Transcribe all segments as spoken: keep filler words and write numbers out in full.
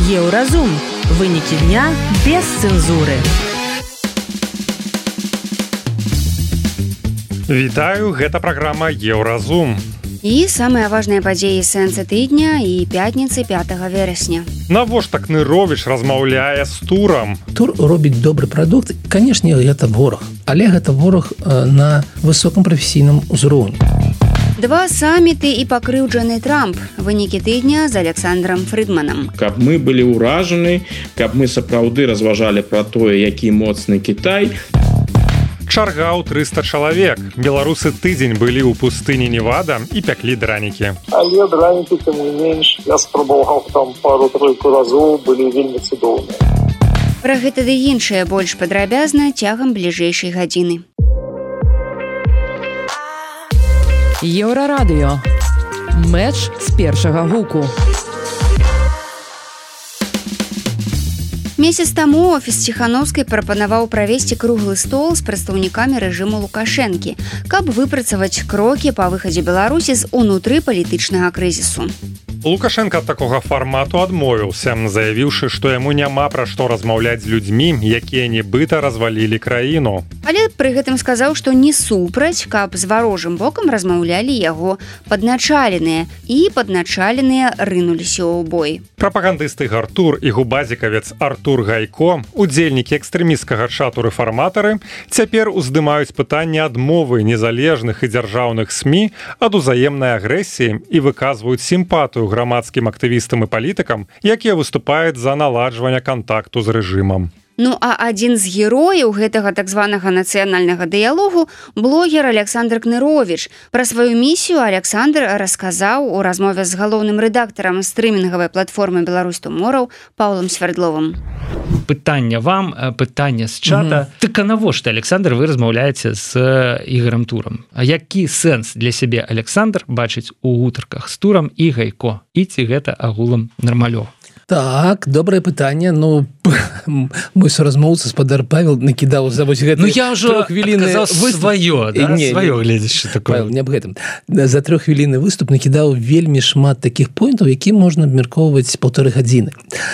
Еўразум. Вынікі дня без цэнзуры. Вітаю, гэта праграма Еўразум. І самыя важныя падзеі сэнса тыдня і пятніцы пятага верасня. Навошта Кныровіч размаўляе з турам? Тур робіць добры прадукт. Канешне, гэта вораг, але гэта вораг на высокім прафесійным узроўні. Два саміты і пакрыўджаны Трамп. Вынікі тыдня з Александром Фридманам. Каб мы былі ўражаны, каб мы сапраўды разважалі пра тое, які моцны Кітай. Чарга ў трыста чалавек. Беларусы тыдзень былі ў пустыні Невада і пяклі дранікі. Але дранікі, тым не менш, я спрабаваў там пару-тройку разоў, былі вельмі цудоўныя. Пра гэта ды іншае больш падрабязна цягам бліжэйшай гадзіны. Еўрарадыё. Мэч з першага гуку. Месяц таму офіс Ціханаўскай прапанаваў правесці круглы стол з прадстаўнікамі рэжыму Лукашэнкі, каб выпрацаваць крокі па выхадзе Беларусі з унутрыпалітычнага крызісу. Лукашенко ад такога фармату адмовіўся, заявіўшы, што яму няма пра што размаўляць з людзьмі, якія нібыта развалілі краіну. Але пры гэтым сказаў, што не супраць, каб з варожым бокам размаўлялі яго падначаленыя, і падначаленыя рынуліся ў бой. Прапагандысты Артур і губазікавец Артур Гайко, удзельнікі экстрэмісцкага чату рэфарматары, цяпер уздымаюць пытанне адмовы незалежных і дзяржаўных СМІ ад узаемнай агрэсіі і выказваюць сімпатыю грамадскім актывістам і палітыкам, якія выступаюць за наладжванне кантакту з рэжымам. Ну а адзін з герояў гэтага так званага нацыянальнага дыялогу блогер Александр Кныровіч. Пра сваю місію Александр расказаў у размове з галоўным рэдактарам стрымінгавай платформы Беларусь Тумораў Паўлам Свярдловым. Пытанне вам, пытанне з чата. Mm-hmm. Так а навошта, Александр, вы размаўляеце з Ігорем Турам? А які сэнс для сябе Александр бачыць у гутарках з Турам і Гайко? І ці гэта агулам нармалёва? Так, добрае пытанне. Ну, мой суразмоўца спадар Павел накідаў за вось гэты ну, я ўжо адказаў сваё, да? Не, сваё гледзяшча такое. Павел, не аб гэтым. За троххвілінны выступ накідаў вельмі шмат такіх поінтаў, які можна абмяркоўваць паўторы гадзіны.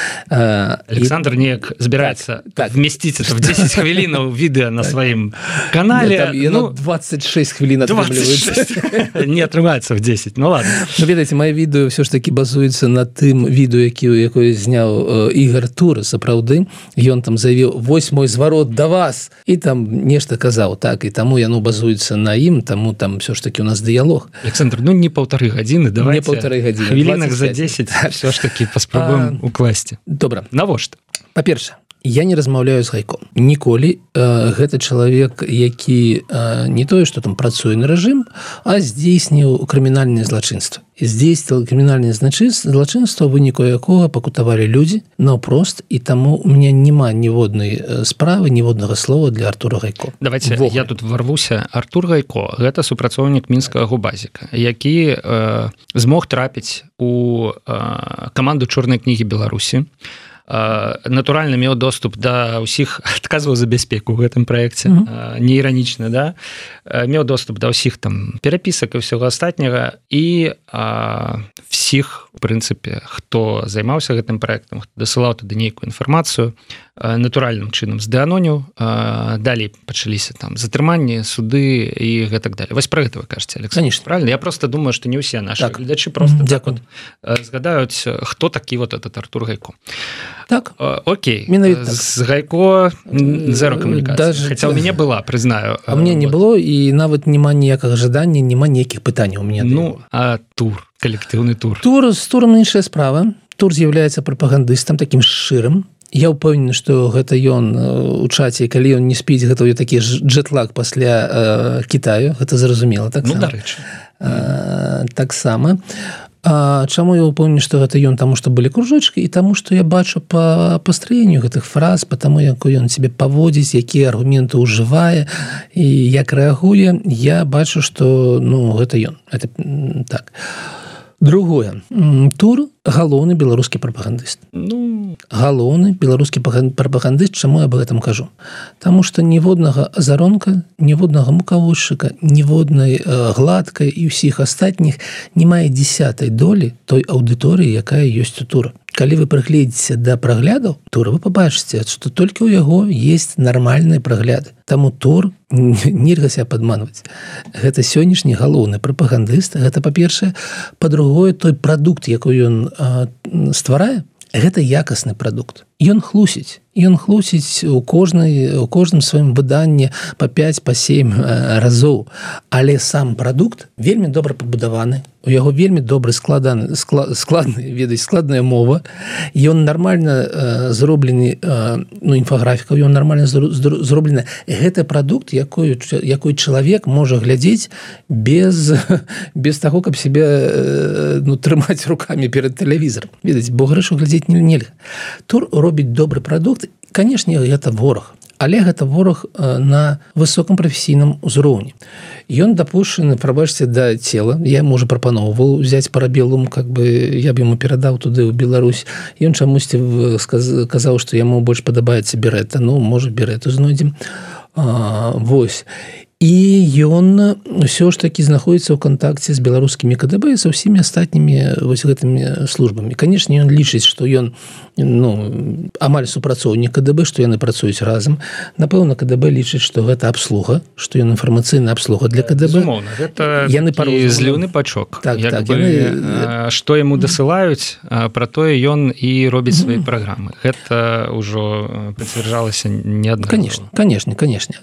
Александр і... неяк збіраецца так, так. вмесціць это в дзесяць хвілінаў відэа на сваім канале. Не, ну, двадцать шесть хвілін атрымліваецца. Не атрымаецца в дзесяць, ну ладно. Ну, ведаеце, мае відэо ўсё ж такі базуецца на тым відэо, якое зняў Ігор Тур, сапраўды. Ён там заявіў, вось мой зварот да вас, і там нешта казаў, так, і таму яно базуецца на ім, таму там все ж таки у нас дыялог. Александр, ну не паўтары гадзіны, давайте не паўтары гадзіны, хвілінак за дзесяць все ж таки паспрабуем а, укласці. Добра. Навошта? Па-перша, я не размаўляю з Гайком. Ніколі э, гэта чалавек, які э, не тое, што там працуе на рэжым, а здзейсніў крымінальнае злачынства. Здзейсніў крымінальнае злачынства, выніку якога пакутавалі людзі наўпрост, і таму у меня няма ніводнай справы, ніводнага слова для Артура Гайко. Давайте Вогу. Я тут варвуся. Артур Гайко – гэта супрацоўнік мінскага губазіка, які э, змог трапіць у э, каманду чорнай кнігі Беларусі. Натуральна меў доступ да ўсіх, адказваў за бяспеку ў гэтым праекце, mm-hmm. не іранічна, да? Меў доступ да ўсіх там перапісак і ўсяго астатняга, і а, всіх, у прынцыпе, хто займаўся гэтым праектам, хто дасылаў туды нейкую інфармацыю, натуральным чынам здэаноніў, далей пачаліся там затрыманні, суды і гэтак далее. Вось пра гэта вы кажаце, Александр. Конечно. Правильно? Я просто думаю, што не ўсе нашы так. гледачы просто так вот згадаюць, хто такі вот этот Артур Гайко. Так. Окей. Так. З Гайко зеро камунікацыі. Хаця ў мяне была, прызнаю. А мне не было, і нават няма ніякага жадання, няма ніякіх пытанняў у мяне. Ну, а тур, калектыўны тур? Тур, з турам іншая справа. Тур з'яўляецца прапагандыстам, такім шчырым. Я ўпэўнены, што гэта ён у чаце, калі ён не спіць, гэта такі джетлаг пасля э, Кітаю, гэта зразумела. Так ну, сама. дарэчы. Э, так сама. А чаму я ўпэўнены, што гэта ён? Таму, што былі кружочкі, і таму, што я бачу па пастраенню гэтых фраз, па таму, як ён себе паводзіць, якія аргументы ўжывае і як рэагуе, я бачу, што ну, гэта ён. Это так. Другое. Тур галоўны беларускі прапагандыст. Ну, галоўны беларускі прапагандыст, чаму я об гэтым кажу? Таму што ніводнага азаронка, ніводнага мукаводчыка, ніводнай гладкай і ўсіх астатніх не мае дзесятай долі той аўдыторыі, якая ёсць у Тура. калі вы прыгледзеце да праглядаў тура, вы пабачыце, што толькі ў яго есть нармальныя прагляды. Таму тур нельга себя падманваць. Гэта сённяшні галоўны прапагандыст. Гэта па-першае, па-другое, той прадукт, які ён стварае, гэта якасны прадукт. Ён хлусіць. Ён хлусіць у кожнай у кожным сваім выданні па пяць па сем разоў, але сам прадукт вельмі добра пабудаваны, у яго вельмі добры складаны складны ведаць складная мова, ён нармальна э, зроблены э, ну інфаграфіка, ён нармальна зроблены. Гэта прадукт, якой якой чалавек можа глядзець без без таго, каб себе э, ну трымаць руками перад тэлевізарам. Ведаць, бо грэшу глядзець нельга. Тур робіць добры прадукт. Канешне, гэта вораг, але гэта вораг на высокім прафесійным узроўні. Ён дапушчаны, прабачце, да цела. Я ему уже прапановваў взять парабелум, как бы я б яму перадаў туды ў Беларусь. Ён чамусьці казаў, што яму больш падабаецца берэта. Ну, можа, берэту знойдзем. А, вось. І ён ўсё ж такі знаходіцца ў кантакце з беларускімі КДБ і са ўсімі астатнімі вось гэтымі службамі. Канешне, ён лічыць, што ён ну, амаль супрацоўнік КДБ, што яны працуюць разам. Напэўна, КДБ лічыць, што гэта абслуга, што ён інфармацыйная абслуга для КДБ. Безумоўна, гэта яны зліўны пачок. Так, як так, бы, яны... што яму дасылаюць, пра тое ён і робіць свае праграмы. Гэта ўжо пацвярджалася неаднаразова. Конечно, конечно, конечно.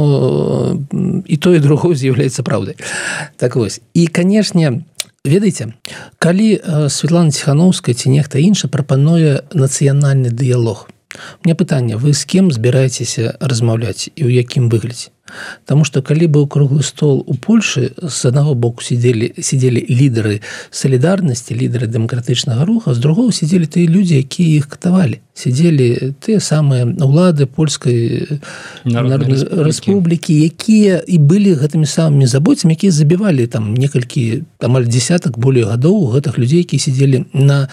Но і то і другое з'яўляецца праўдай. Так вось. І, канешне, ведаеце, калі Светлана Ціхановская ці нехта іншы прапануе нацыянальны дыялог, у меня пытанне, вы з кім збіраецеся размаўляць і ў якім выглядзе? Таму што калі быў круглы стол у Польшы, з аднаго боку сидзелі, сидзелі лідары салідарнасці, лідары дэмакратычнага руха, з другого сидзелі тыя людзі, якія іх катавалі. Сидзелі тыя самыя ўлады польскай народнай рэспублікі, якія і былі гэтымі самымі забойцамі, якія забівалі там некалькі, амаль десятак болей гадоў гэтых людзей, якія сидзелі на,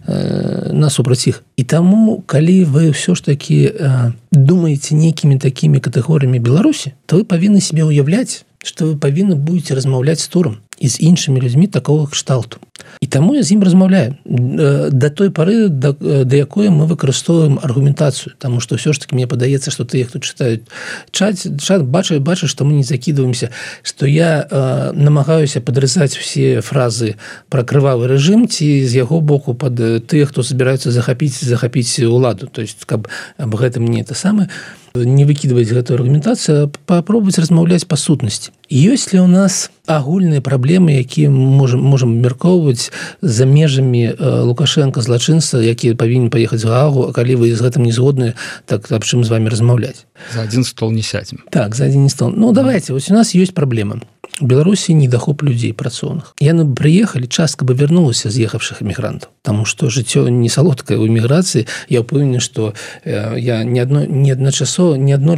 на супраць іх. І таму, калі вы ўсё ж такі думаеце нейкімі такімі катэгорыямі Беларусі, то вы павінны себе ўяўляць, што вы павінны будете размаўляць з турам і з іншымі людзьмі такого кшталту. І таму я з ім размаўляю да той пары, да, да якой мы выкарыстоўваем аргументацыю, таму што ўсё ж таки мне падаецца, што тыя, хто чытаюць чат, чат бачаць, бачаць, што мы не закідваемся, што я э, намагаюся падрызаць усе фразы пра крывавы рэжым ці з яго боку пад тыя, хто збіраюцца захапіць захапіць уладу, то есть каб аб гэтым не это самае не выкидывать гэтую аргументацию, попробовать размаўляць па сутнасці. Ёсць ли у нас агульныя праблемы, якія можем можем меркоўваць за межамі Лукашенко злачынства, які павінен паехаць в Гаагу, а калі вы з гэтым не згодны, так аб чым з вами размаўляць? За один стол не сядзем. Так, за один стол. Ну, давайте, вот у нас есть проблема. У Беларусі недахоп людзей працоўных. Яны бы прыехалі, частка бы вярнулася з'ехавшых эмігрантаў, таму што жыццё не салодкае ў эміграцыі. Я ўпэўнены, што э, я не адно не адначасова не адно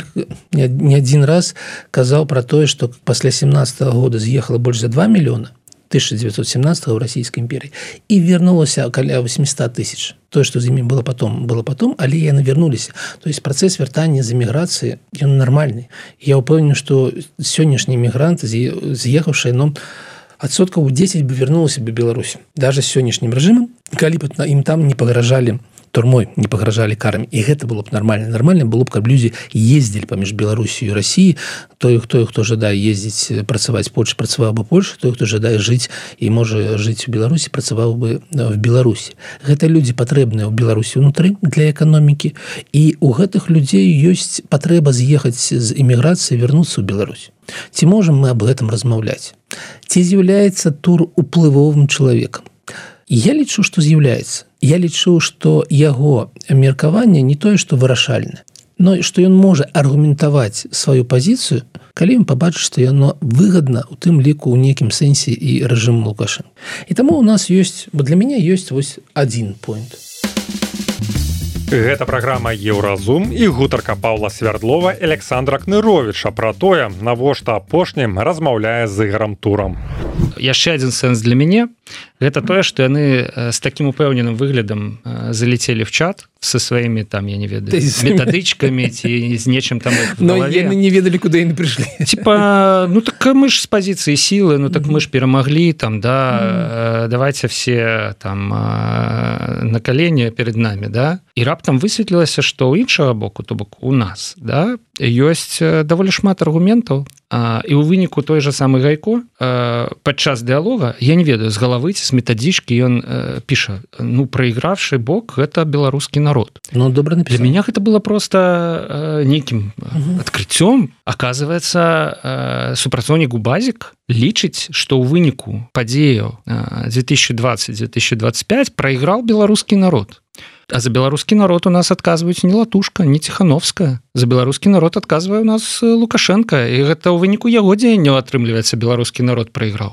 не адзін раз казаў пра тое, што пасля семнадцатага года з'ехала больш за два мільёна тысяча девятьсот семнадцатого ў расійскай імперіі і вярнулася каля восемьсот тысяч. Тое, што з імі было потом, было потом, але яны вярнуліся. То есть працэс вяртання з эміграцыі, ён нармальны. Я ўпэўнены, што сённяшнія эмігранты, з'ехаўшыя, ну, адсоткаў десять бы вярнулася бы Беларусь. Даже з сённяшнім рэжымам, калі б ім там не пагражалі турмой, не пагражалі карамі. І гэта было б нармальна. Нармальна было б, каб людзі ездзілі паміж Беларусію і Расіі. Той, хто, хто жадае ездзіць, працаваць Польшы, працаваў бы Польшы. Той, хто жадае жыць і можа жыць у Беларусі, працаваў бы в Беларусі. Гэта людзі патрэбныя ў Беларусі ўнутры для эканомікі. І у гэтых людзей ёсць патрэба з'ехаць з эміграцыі, вярнуцца ў Беларусь. Ці можам мы аб гэтым размаўляць? Ці з'яўляецца тур уплывовым чалавекам? Я лічу, што з'яўляецца. Я лічу, што яго меркаванне не тое, што вырашальна, но што ён можа аргументаваць сваю пазіцыю, калі ён пабачыць, што яно выгадна у тым ліку ў нейкім сэнсе і рэжыму Лукашенка. І таму у нас ёсць, бо для мяне ёсць вось адзін пойнт. Гэта праграма «Еўразум» і гутарка Паўла Свярдлова і Александра Кныровіча пра тое, навошта апошнім размаўляе з Ігарам Турам. яшчэ один сэнс для мяне гэта тое што яны з такім упэўненым выглядам залетелі в чат со сваімі там я не ведаю метадычкамі ці з нечым там не ведалі куды яны прыйшлі типа ну так мы ж з пазіцыі сілы ну так мы ж перамаглі там да давайте все там на калені перед нами да і раптам высветлілася што ў іншага боку то бок у нас да ёсць даволі шмат аргументаў і ў выніку той же самы Гайко падчас дыалога я не ведаю з галавы ці з метадычкі ён піша ну праігравшы бок гэта беларускі народ ну добра напісаў. Для меня гэта было просто нейкім адкрыццём оказывается супрацоўнік Губазік лічыць што ў выніку падзеяў две тысячи двадцать - две тысячи двадцать пять прайграў беларускі народ. А за беларускі народ у нас адказваюць не Латушка, не Ціхановская. За беларускі народ адказвае у нас Лукашенко, і гэта ў выніку яго дзеянняў атрымліваецца беларускі народ прайграў.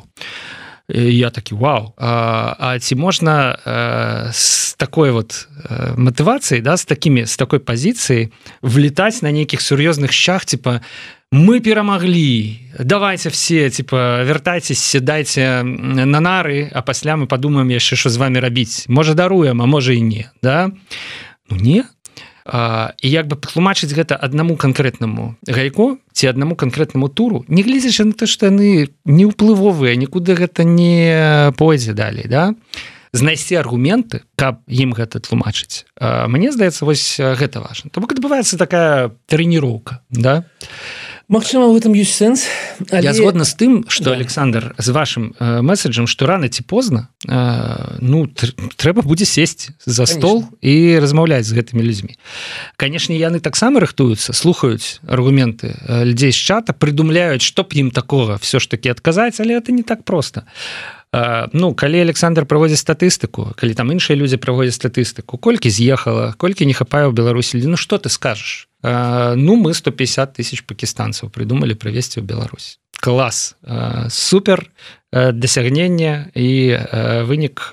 І я такі вау. А, а ці можна а, з такой вот а, матывацыяй, да, з такімі з такой пазіцыяй влетаць на нейкіх сур'ёзных шчах, типа мы перамаглі, давайте все, типа, вяртайтесь, сядайте на нары, а пасля мы подумаем яшчэ, що з вами рабіць. Можа даруем, а можа і не, да? Ну не. А, і як бы патлумачыць гэта аднаму канкрэтнаму Гайко ці аднаму канкрэтнаму туру, не глядзячы на то, што яны не ўплывовыя, нікуды гэта не пойдзе далей, да? Знайсці аргументы, каб ім гэта тлумачыць. А, мне здаецца, вось гэта важна. То бок адбываецца такая трэніроўка, да? Магчыма, в этом ёсць сэнс. Але... Я згодна з тым, што, да. Александр, з вашым э, месседжам, што рана ці позна, э, ну, тр трэба будзе сесці за Конечно. Стол і размаўляць з гэтымі людзьмі. Канешне, яны таксама рыхтуюцца, слухаюць аргументы э, людзей з чата, прыдумляюць, што б ім такога все ж таки адказаць, але это не так проста. Э, ну, калі Александр праводзіць статыстыку, калі там іншыя людзі праводзяць статыстыку, колькі з'ехала, колькі не хапае ў Беларусі, ну, што ты скажаш? Ну, мы сто пятьдесят тысяч пакистанцаў придумали правесці ў Беларусь. Клас, супер дасягнення і вынік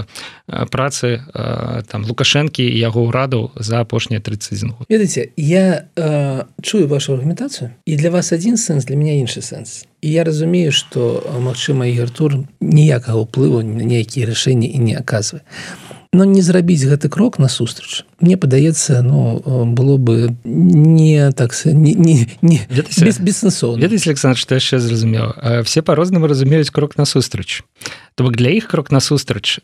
працы там Лукашэнкі і яго ўрадаў за апошнія тридцать один год. Ведаеце, я э, чую вашу аргументацыю, і для вас адзін сэнс, для мяне іншы сэнс. І я разумею, што, магчыма, Ігор Тур ніякага ўплыву на нейкія рашэнні і не аказвае. Но не зрабіць гэты крок насустрач, мне падаецца, ну, было бы не так не, не, не без, бессэнсоўна. Ведаеце, Александр, што яшчэ зразумеў? Все па-рознаму разумеюць крок насустрач. То бок для іх крок насустрач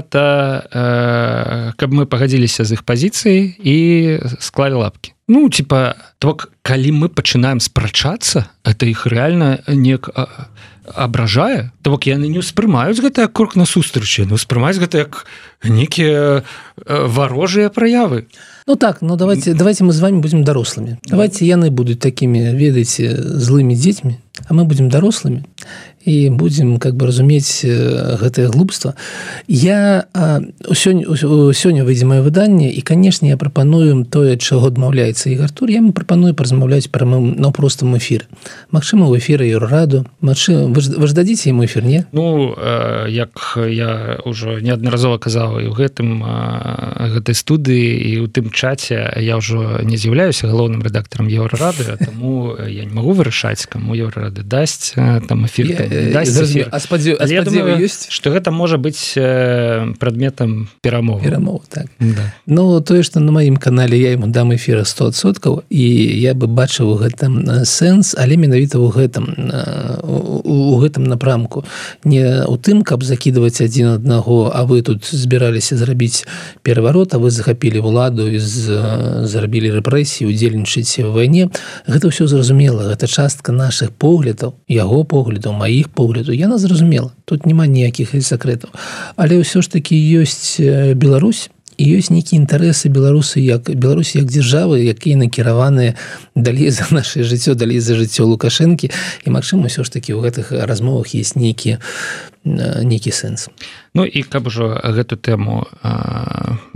гэта каб мы пагадзіліся з іх пазіцыяй і склалі лапкі. Ну, типа, то бок, калі мы пачынаем спрачацца, это іх рэальна неяк абражае, то бок яны не ўспрымаюць гэта як крок насустрач, яны ўспрымаюць гэта як некія варожыя праявы. Ну так, ну давайте, давайте мы з вами будем дарослымі. Давайте яны будуць такімі, ведаеце, злымі дзецьмі, а мы будем дарослымі і будем как бы разумець гэтае глупства. Я сёння, сёння выйдзе маё выданне, і, канешне, я прапаную тое, чаго адмаўляецца Ігор Тур, я ему прапаную паразмаўляць пра на простым эфіры. Магчыма, ў эфіры Еўрараду. Магчыма, вы ж, вы ж дадзіце яму эфір, не? Ну, э, як я ўжо неаднаразова казаў і ў гэтым э, гэтай студыі і ў тым чаце я ўжо не з'яўляюся галоўным рэдактарам Еўрарады, таму я не магу вырашаць, каму Еўрарады дасць там эфір. Я, а спадзею, а спадзею ёсць? Што гэта можа быць прадметам перамовы. Перамовы, так. Да. Ну, тое, што на маім канале я яму дам эфіра сто адсоткаў, і я бы бачыў у гэтым сэнс, але менавіта ў гэтым, у, у гэтым напрамку. Не ў тым, каб закідваць адзін аднаго, а вы тут збіраліся зрабіць пераварот, а вы захапілі ўладу і зрабілі рэпрэсіі, удзельнічаеце ў вайне. Гэта ўсё зразумела. Гэта частка нашых поглядаў, яго поглядаў, маіх погляду, яна зразумела, тут няма ніякіх сакрэтаў, але ўсё ж такі ёсць Беларусь і ёсць нейкія інтарэсы беларусы як Беларусі як дзяржавы, якія накіраваныя далей за наше жыццё, далей за жыццё Лукашэнкі, і магчыма ўсё ж такі ў гэтых размовах ёсць нейкі нейкі сэнс. Ну і каб ужо гэту тэму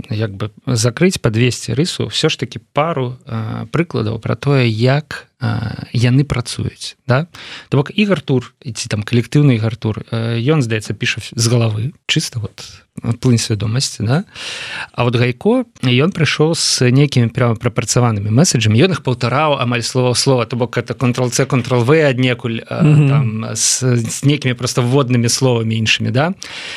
як бы закрыць, падвесці рысу все ж таки пару э, прыкладаў про тое, як э, яны працуюць, да? То бок і Артур, ці там калектыўны Артур, э, ён, здаецца, піша з галавы, чыста вот плынь свядомасці, да? А вот Гайко, ён прыйшоў з нейкімі прямо прапрацаванымі месседжамі, ён іх паўтараў амаль слова ў слова, то бок это контрол-C, контрол-V аднекуль, э, mm-hmm. там, з, з нейкімі просто вводнымі словамі іншымі, да?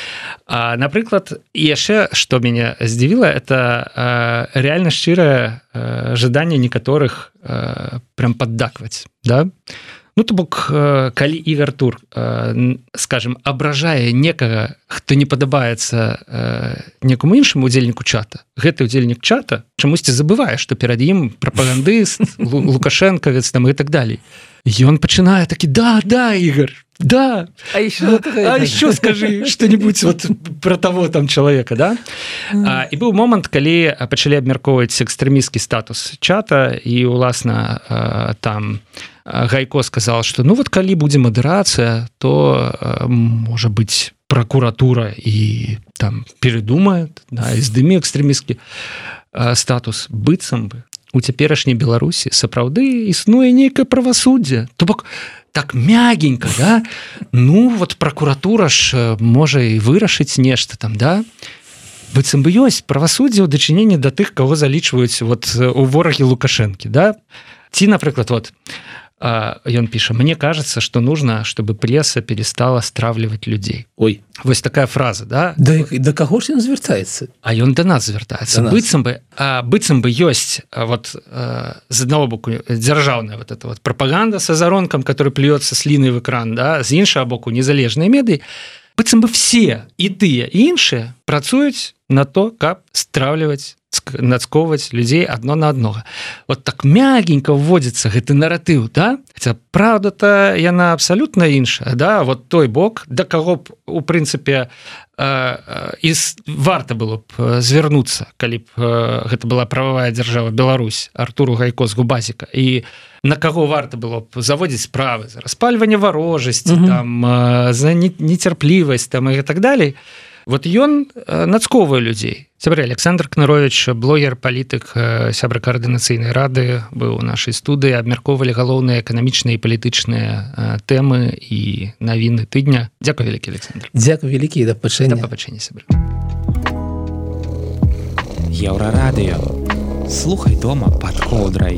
А, напрыклад, і яшчэ, што мяне здзівіла, это э, реально шчырае э, жаданне некаторых э, прям паддакваць, да? Ну, то бок, э, калі Ігор Тур, э, скажем, абражае некага, хто не падабаецца э, некаму іншаму удзельніку чата, гэты удзельнік чата чамусьці забывае, што перад ім прапагандыст, лукашэнкавец там і так далей. Ён пачынае такі: да, да, Ігор, да, а еще, а еще скажи что-нибудь вот про того там человека, да? А, і быў момант, калі пачалі абмяркоўваць экстрэмісцкі статус чата, і уласна там Гайко сказал, что ну вот калі будзе мадэрацыя, то можа быць прокуратура і там передумае, да, і здыме экстрэмісцкі статус. Быццам бы у цяперашняй Беларусі сапраўды існуе нейкае правасуддзе, то бок так мягенько, да? Ну, вот прокуратура ж можа і вырашыць нешта там, да? Быццам бы ёсць правасуддзе ў дачыненні да тых, каго залічваюць вот у ворагі Лукашэнкі, да? Ці, напрыклад, вот ён піша: мне кажется, что нужно, чтобы пресса перестала стравливать людей. Ой, вось такая фраза, да? Да, да каго ж ён звяртаецца? А ён да нас звяртаецца. Быццам бы, а, быццам бы ёсць вот а, з аднаго боку дзяржаўная вот эта вот прапаганда са заронкам, который плюецца сліны в экран, да? З іншага боку незалежныя медыі. Быццам бы все і тыя і іншыя працуюць на то, каб стравліваць, нацковаць людзей адно на аднога. Вот так мягенько вводзіцца гэты наратыў, да? Хаця праўда-то яна абсалютна іншая, да? Вот той бок, да каго б у прынцыпе і варта было б звярнуцца, калі б гэта была прававая дзяржава Беларусь, Артуру Гайко з Губазіка, і на каго варта было б заводзіць справы за распальванне варожасці, угу. там, за нецярплівасць там, і так далей. Вот ён нацковае людзей. Сябры, Александр Кнырович, блогер, палітык, сябра каардынацыйнай рады, быў у нашай студыі, абмяркоўвалі галоўныя эканамічныя і палітычныя тэмы і навіны тыдня. Дзякуй вялікі, Александр. Дзякуй вялікі, да пабачэння. Да пабачэння, сябры. Еўрарадыё. Слухай дома пад коўдрай.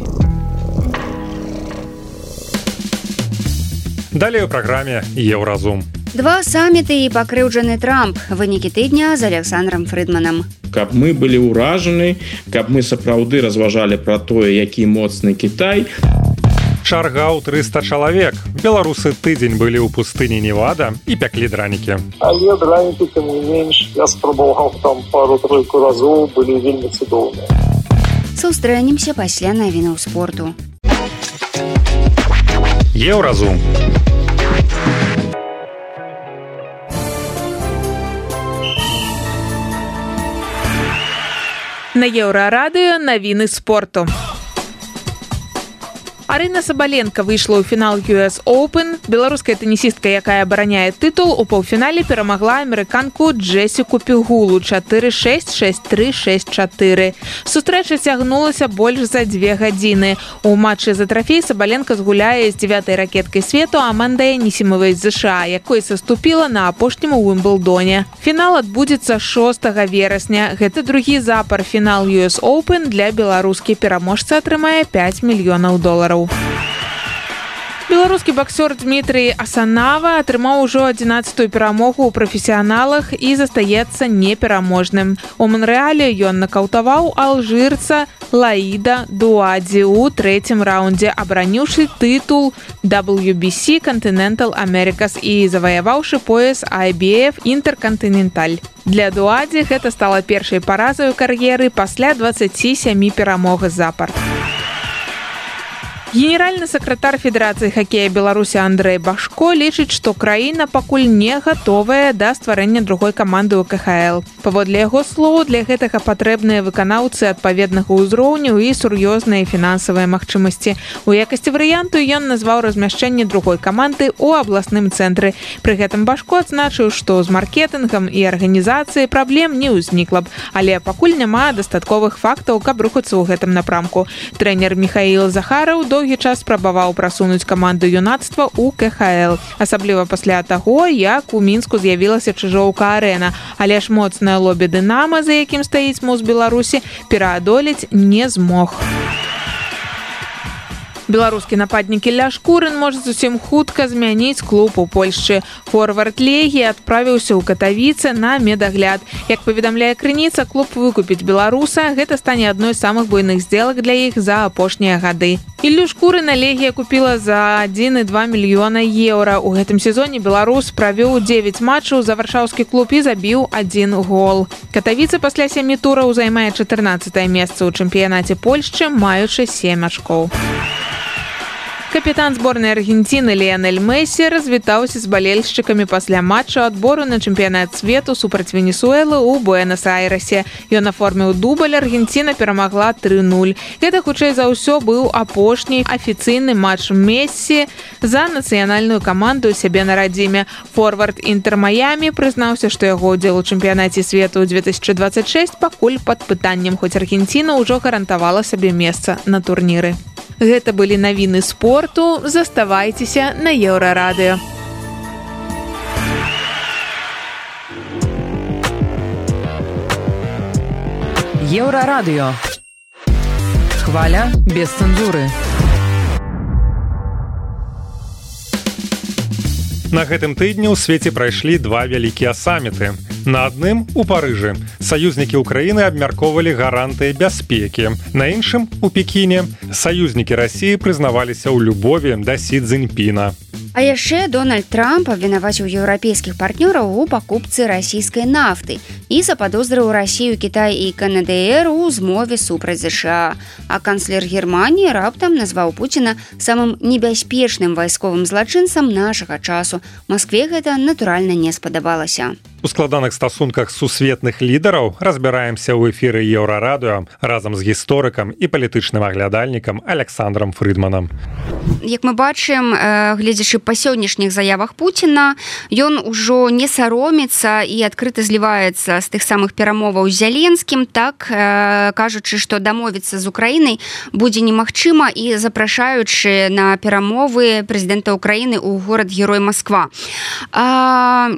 Далей у праграме Еўразум. Два саміты і пакрыўджаны Трамп. Вынікі тыдня з Александром Фрыдманам. Каб мы былі ўражаны, каб мы сапраўды разважалі пра тое, які моцны Кітай. Шаргаў трыста чалавек. Беларусы тыдзень былі ў пустыні Невада і пяклі дранікі. Але дранікі, тым не менш, я спрабаваў там пару-тройку разоў, былі вельмі цудоўныя. Сустрэнемся пасля навінаў спорту. Еўразум. На Еўрарадыё навіны спорту. Арына Сабаленко выйшла ў фінал ю эс Open. Беларуская тэнісістка, якая абараняе тытул, у паўфінале перамагла амерыканку Джесіку Пегулу чатыры шэсць, шэсць тры, шэсць чатыры. Сустрэча цягнулася больш за дзве гадзіны. У матчы за трафей Сабаленко згуляе з дзявятай ракеткай свету Амандай Анісімавай з ЗША, якой саступіла на апошнім у Уімблдоне. Фінал адбудзецца шостага верасня. Гэта другі запар фінал ю эс Open для беларускі. Пераможца атрымае пяць мільёнаў долараў. Беларускі баксёр Дмітрый Асанава атрымаў ужо адзінаццатую перамогу ў прафесіяналах і застаецца непераможным. У Монрэале ён накаўтаваў алжырца Лаіда Дуадзі ў трэцім раўндзе, абараніўшы тытул дабл ю би си Continental Americas і заваяваўшы пояс ай би эф Intercontinental. Для Дуадзі гэта стала першай паразай у кар'еры пасля дваццаці сямі перамог запар. Генеральны сакратар Федэрацыі хакея Беларусі Андрэй Башко лічыць, што краіна пакуль не гатовая да стварэння другой каманды ў ка ха эл. Паводле яго слоў, для гэтага патрэбныя выканаўцы адпаведнага ўзроўню і сур'ёзныя фінансавыя магчымасці. У якасці варыянту ён назваў размяшчэнне другой каманды ў абласным цэнтры. Пры гэтым Башко адзначыў, што з маркетынгам і арганізацыяй праблем не ўзнікла б, але пакуль няма дастатковых фактаў, каб рухацца ў гэтым напрамку. Трэнер Михаил Захараў доўгі час спрабаваў прасунуць каманду юнацтва ў ка ха эл, асабліва пасля таго, як у Мінску з'явілася Чыжоўка-арэна, але ж моцнае лобі Дынама, за якім стаіць МОЗ Беларусі, пераадолець не змог. Беларускі нападнік Ілля Шкурын можа зусім хутка змяніць клуб у Польшчы. Форвард Легіі адправіўся ў Катавіцы на медагляд. Як паведамляе крыніца, клуб выкупіць беларуса. Гэта стане адной з самых буйных здзелак для іх за апошнія гады. Іллю Шкурына Легія купіла за адзін і два мільёна еўра. У гэтым сезоне беларус правёў дзевяць матчаў за варшаўскі клуб і забіў адзін гол. Катавіца пасля сямі тураў займае чатырнаццатае месца ў чэмпіянаце Польшчы, маючы сем ачкоў. Капітан зборнай Аргенціны Ліянель Месі развітаўся з балельшчыкамі пасля матча адбору на чэмпіянат свету супраць Венесуэлы ў Буэнас-Айрэсе. Ён аформіў дубль, Аргенціна перамагла тры нуль. Гэта, хутчэй за ўсё, быў апошні афіцыйны матч Месі за нацыянальную каманду сябе на радзіме. Форвард Інтэр Маямі прызнаўся, што яго ўдзел у чэмпіянаце свету ў две тысячы дваццаць шэсць пакуль пад пытаннем, хоць Аргенціна ўжо гарантавала сабе месца на турніры. Гэта былі навіны спорту. Заставайцеся на Еўрарадыё. Еўрарадыё. Хваля без цэнзуры. На гэтым тыдні ў свеце прайшлі два вялікія саміты. На адным у Парыжы саюзнікі Украіны абмяркоўвалі гарантыі бяспекі. На іншым у Пекіне саюзнікі Расіі прызнаваліся ў любові да Сі Цзіньпіна. А яшчэ Дональд Трамп абвінаваціў еўрапейскіх партнёраў у пакупцы расійскай нафты і заподозрыў Расію, Кітай і ка эн дэ эр у змове супраць зэ ша а. А канцлер Германіі раптам назваў Пуціна самым небяспечным вайсковым злачынцам нашага часу. Маскве гэта, натуральна, не спадабалася. У складаных стасунках сусветных лідараў разбіраемся ў эфіры Еўрарадыё разам з гісторыкам і палітычным аглядальнікам Александром Фрыдманам. Як мы бачым, гледзячы па сённяшніх заявах Пуціна, ён ужо не сароміцца і адкрыта зліваецца з тых самых перамоваў з Зяленскім, так кажучы, што дамовіцца з Украінай будзе немагчыма, і запрашаючы на перамовы прэзідэнта Украіны ў горад-герой Масква. А,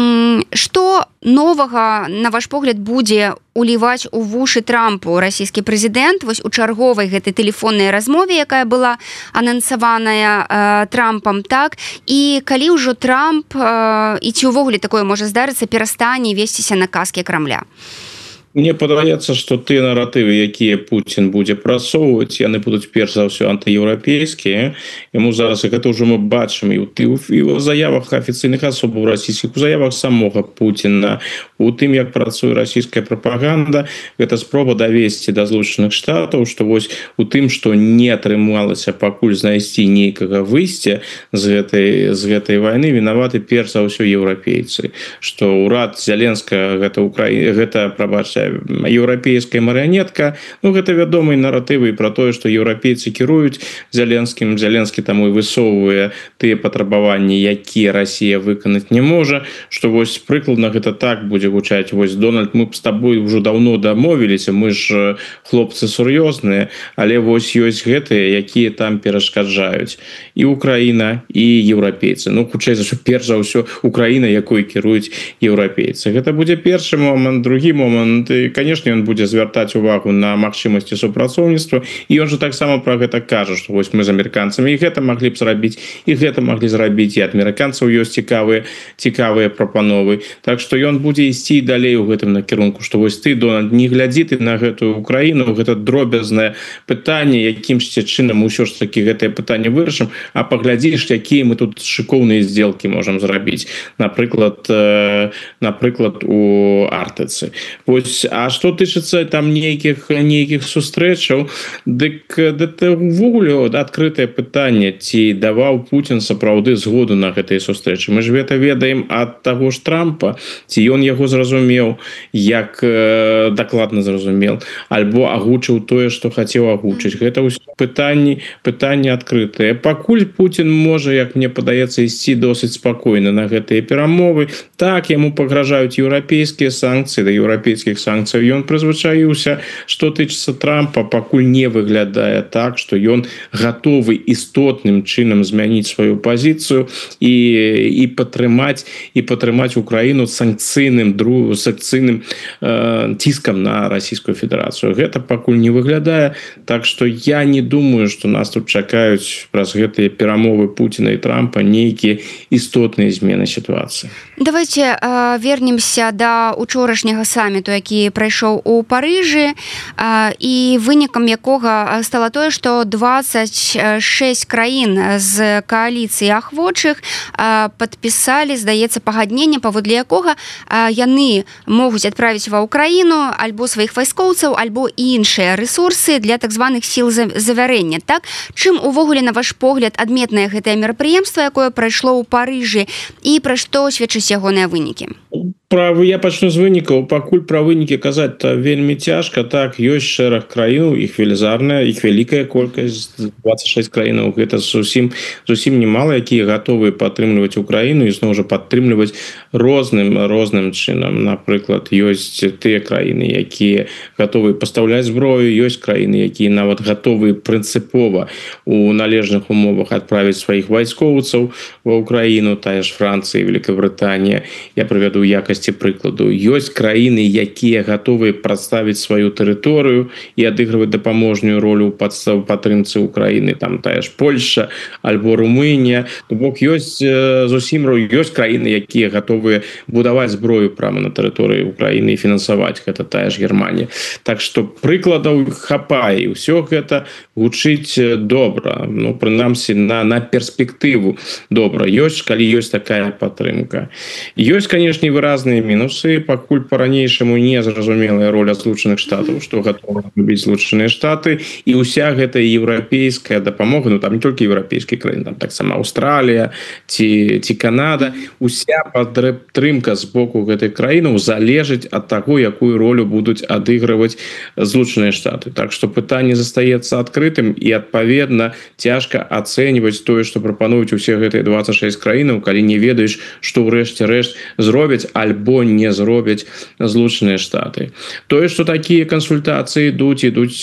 што новага, на ваш погляд, будзе уліваць у вушы Трампу расійскі прэзідэнт вось у чарговай гэтай тэлефоннай размове, якая была анансаваная э, Трампам, так? І калі ўжо Трамп э, і ці ўвогуле такое можа здарыцца, перастане весціся на казкі Крамля? Мне падаецца, што тыя наратывы, якія Пуцін будзе прасоўваць, яны будуць перш за ўсё антыеўрапейскія. Яму зараз, гэта ўжо мы бачым і ў заявах афіцыйных асобаў расійскіх, у заявах самога Пуціна, у тым, як працуе расійская прапаганда, гэта спроба давесці да Злучаных Штатаў, што вось у тым, што не атрымалася пакуль знайсці нейкага выйсця з гэтай, з гэтай вайны, вінаваты перш за ўсё еўрапейцы. Што ўрад Зяленскага, гэта Украіна, гэта, прабачце, еўрапейская марыянетка. Ну, гэта вядомыя наратывы пра тое, што еўрапейцы кіруюць Зяленскім. Зяленскі таму і высоўвае тыя патрабаванні, якія Расія выканаць не можа. Што вось прыкладна гэта так будзе гучаць. Вось, Дональд, мы б з табой ўжо даўно дамовіліся, мы ж хлопцы сур'ёзныя, але вось ёсць гэтыя, якія там перашкаджаюць. І Украіна, і еўрапейцы. Ну, хутчэй за ўсё, перш за ўсё, Украіна, якой кіруюць еўрапейцы. Гэта будзе першы момант. Другі момант, і, канешне, ён будзе звяртаць увагу на магчымасці супрацоўніцтва, і ён жа таксама пра гэта кажа, што вось мы з амерыканцамі і гэта маглі б зрабіць, і гэта маглі зрабіць, і ад амерыканцаў ёсць цікавыя цікавыя прапановы. Так што ён будзе ісці далей у гэтым накірунку, што вось ты, Дональд, не глядзі ты на гэтую Украіну, гэта дробязнае пытанне, якімсьці чынам усё ж такі гэтае пытанне вырашым, а паглядзіш, якія мы тут шыкоўныя здзелкі можам зрабіць. Напрыклад, э, напрыклад, у Арктыцы. Вось Вось, а што тычыцца там нейкіх нейкіх сустрэчаў, дык гэта ўвогуле адкрытае пытанне, ці даваў Путін сапраўды згоду на гэтыя сустрэчы. Мы ж гэта ведаем ад таго ж Трампа, ці ён яго зразумеў, як э, дакладна зразумел, альбо агучыў тое, што хацеў агучыць. Гэта ўсё пытанні, пытанні адкрытыя. Пакуль Путін можа, як мне падаецца, ісці досыць спакойна на гэтыя перамовы. Так, яму пагражаюць еўрапейскія санкцыі, да еўрапейскіх санкцыяў ён прызвычаіўся. Што тычыцца Трампа, пакуль не выглядае так, што ён гатовы істотным чынам змяніць сваю пазіцыю і, і падтрымаць і падтрымаць Украіну санкцыйным дру санкцыйным э, ціскам на Расійскую Федэрацыю. Гэта пакуль не выглядае, так што я не думаю, што нас тут чакаюць праз гэтыя перамовы Путіна і Трампа нейкія істотныя змены сітуацыі. Давайте э, вернемся да учорашняга саміту, які прайшоў у Парыжы, э, і вынікам якога стала тое, што двадцать шесть краін з кааліцыі ахвочых э, падпісалі, здаецца, пагадненне, паводле якога э, яны могуць адправіць ва Ўкраіну альбо сваіх вайскоўцаў, альбо іншыя рэсурсы для так званых сіл завярэння. Так? Чым увогуле, на ваш погляд, адметнае гэтае мерапрыемства, якое прайшло ў Парыжы, і пра што сведчаць ягоныя вынікі? Пра, я пачну з вынікаў. Пакуль пра вынікі казаць вельмі цяжка. Так, ёсць шэраг краін, іх велізарная, іх вялікая колькасць, двадцать шесть краінаў, гэта зусім зусім немало, якія гатовыя падтрымліваць Украіну і зноў жа падтрымліваць розным розным чынам. Напрыклад, ёсць тыя краіны, якія гатовыя пастаўляць зброю, ёсць краіны, якія нават гатовыя прынцыпова у належных умовах адправіць сваіх вайскоўцаў ва Украіну, тая ж Францыя, Великабрытанія. Я прывяду якасць прыкладу. Ёсць краіны, якія гатовыя прадставіць сваю тэрыторыю і адыгрываць дапаможную ролю ў падстав падтрымцы Украіны, там тая ж Польша альбо Румынія. То бок ёсць зусім ёсць краіны, якія гатовыя будаваць зброю прямо на тэрыторыі Украіны і фінансаваць, гэта тая ж Германія. Так што прыкладаў хапае, і ўсё гэта гучыць добра. Ну, прынамсі на на перспектыву добра. Ёсць, калі ёсць такая падтрымка. Ёсць, канешне, выразны мінусы, пакуль по-ранейшаму не зразумелая роля Злучаных Штатаў, што гатовы робіць Злучаныя Штаты, і ўся гэта еўрапейская дапамога, ну там не толькі еўрапейскія краіны, там таксама Аўстралія ці ці Канада, уся падтрымка з боку гэтых краінаў залежыць ад таго, якую ролю будуць адыгрываць Злучаныя Штаты. Так што пытанне застаецца адкрытым, і адпаведна цяжка ацэньваць тое, што прапануюць усе гэтыя двадцать шесть краінаў, калі не ведаеш, што ўрэшце рэшт зробяць альбо не зробяць Злучаныя Штаты. Тое, што такія кансультацыі ідуць, ідуць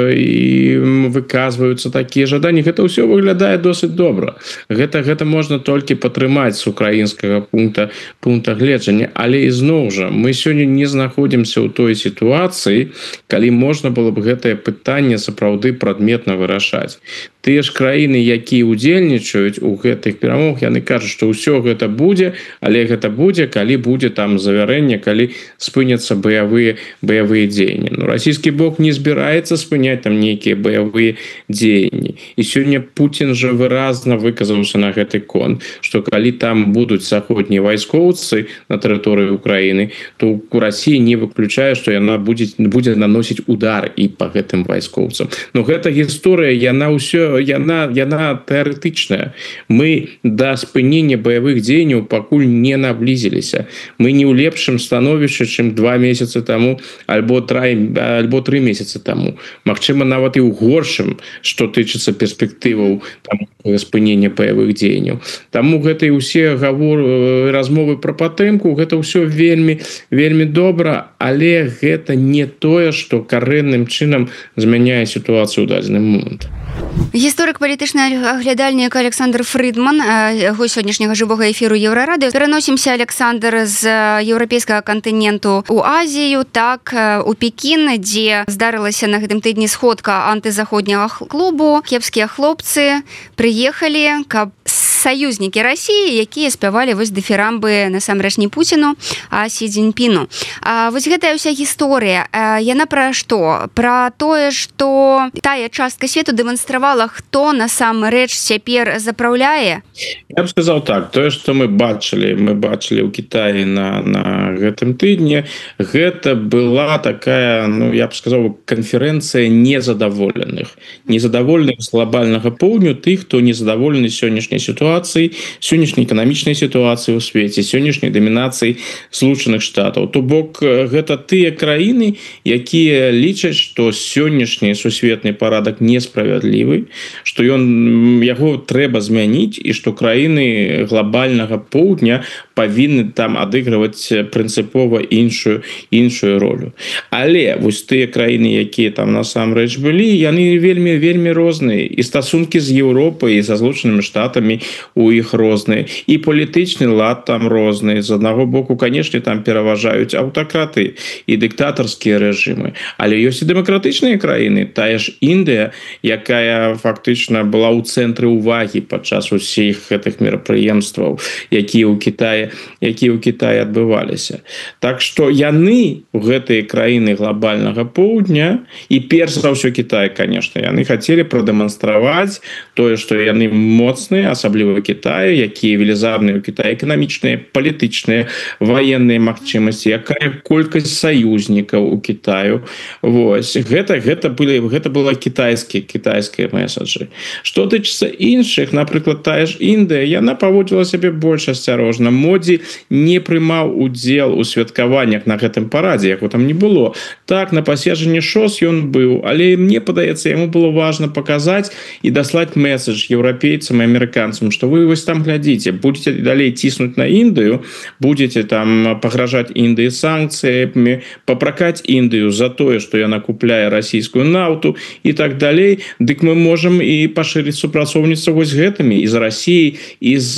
і выказваюцца такія жаданні, гэта ўсё выглядае досыць добра. Гэта гэта можна толькі падтрымаць з украінскага пункта пункта гледжання, але ізноў жа мы сёння не знаходзімся ў той сітуацыі, калі можна было б гэтае пытанне сапраўды прадметна вырашаць. Тыя ж краіны, якія удзельнічаюць у гэтых перамовах, яны кажуць, што ўсё гэта будзе, але гэта будзе, калі будзе там завярэнне, калі спыняцца баявыя баявыя дзеянні. Ну, расійскі бок не збіраецца спыняць там нейкія баявыя дзеянні. І сёння Путін жа выразна выказаўся на гэты конт, што калі там будуць заходнія вайскоўцы на тэрыторыі Украіны, то у Расіі не выключае, што яна будзе будзе наносіць удар і па гэтым вайскоўцам. Но гэта гісторыя, яна ўсё яна яна тэарэтычная. Мы да спынення баявых дзеянняў пакуль не наблізіліся. Мы не ў лепшым становішчы, чым два месяцы таму альбо трай альбо тры месяцы таму. Магчыма, нават і ў горшым, што тычыцца перспектываў там спынення баявых дзеянняў. Таму гэта і ўсе гаворы, размовы пра падтрымку, гэта ўсё вельмі вельмі добра, але гэта не тое, што карэнным чынам змяняе сітуацыю ў дадзены момант. Гісторык палітычны аглядальнік Александр Фрыдман, яго сённяшняга жывога эфіру Еўрарадыё. Пераносімся, Александр, з еўрапейскага кантыненту ў Азію, так, у Пекін, дзе здарылася на гэтым тыдні сходка антызаходняга клубу. Кепскія хлопцы прыехалі, каб саюзнікі Расіі, якія спявалі вось дыфірамбы насамрэч не Пуціну, а Сі Цзіньпіну. А вось гэтая ўся гісторыя, яна пра што? Пра тое, што тая частка свету дэманстравала, хто насамрэч цяпер запраўляе? Я б сказаў так, тое, што мы бачылі, мы бачылі ў Кітаі на, на гэтым тыдні, гэта была такая, ну, я б сказаў, канферэнцыя незадаволеных. Незадаволеных з глобальнага поўдню, тых, хто незадаволены сённяшняй сітуацыі, сённяшняй эканамічнай сітуацыі ў свеце, сённяшняй дамінацыі Злучаных Штатаў. То бок, гэта тыя краіны, якія лічаць, што сённяшні сусветны парадак несправядлівы, што ён, яго трэба змяніць і што краіны глобальнага поўдня павінны там адыгрываць прынцыпова іншую іншую ролю. Але вось тыя краіны, якія там насамрэч былі, яны вельмі вельмі розныя, і стасункі з Еўропай і са Злучанымі Штатамі у іх розныя, і палітычны лад там розны. З аднаго боку, канешне, там пераважаюць аўтакраты і дыктатарскія рэжымы, але ёсць і дэмакратычныя краіны, тая ж Індыя, якая фактычна была ў цэнтры ўвагі падчас усіх гэтых мерапрыемстваў, якія ў Кітаі якія ў Кітаі адбываліся. Так што яны у гэтыя краіны глобальнага поўдня, і перш за ўсё Кітай, конечно, яны хацелі прадэманстраваць тое, што яны моцныя, асабліва Кітаі, якія велізарныя ў Кітаі эканамічныя, палітычныя, ваенныя магчымасці, якая колькасць саюзнікаў у Кітаю. Вось. Гэта, гэта, былі, гэта была кітайскія, кітайскія месаджы. Што тычыцца іншых, напрыклад, тая ж Індыя, яна паводзіла сябе больш асцярожна. Модзі не прымаў удзел у святкаваннях на гэтым парадзе, яго там не было. Так, на паседжанні ШОС ён быў, але мне падаецца, яму было важна паказаць і даслаць месседж еўрапейцам і амерыканцам, што вы вось там глядзіце, будете далей ціснуць на Індыю, будете там пагражаць Індыі санкцыямі, папракаць Індыю за тое, што яна купляе расійскую нафту і так далей, дык мы можам і пашырыць супрацоўніцтва вось гэтымі і з Расіяй, і з,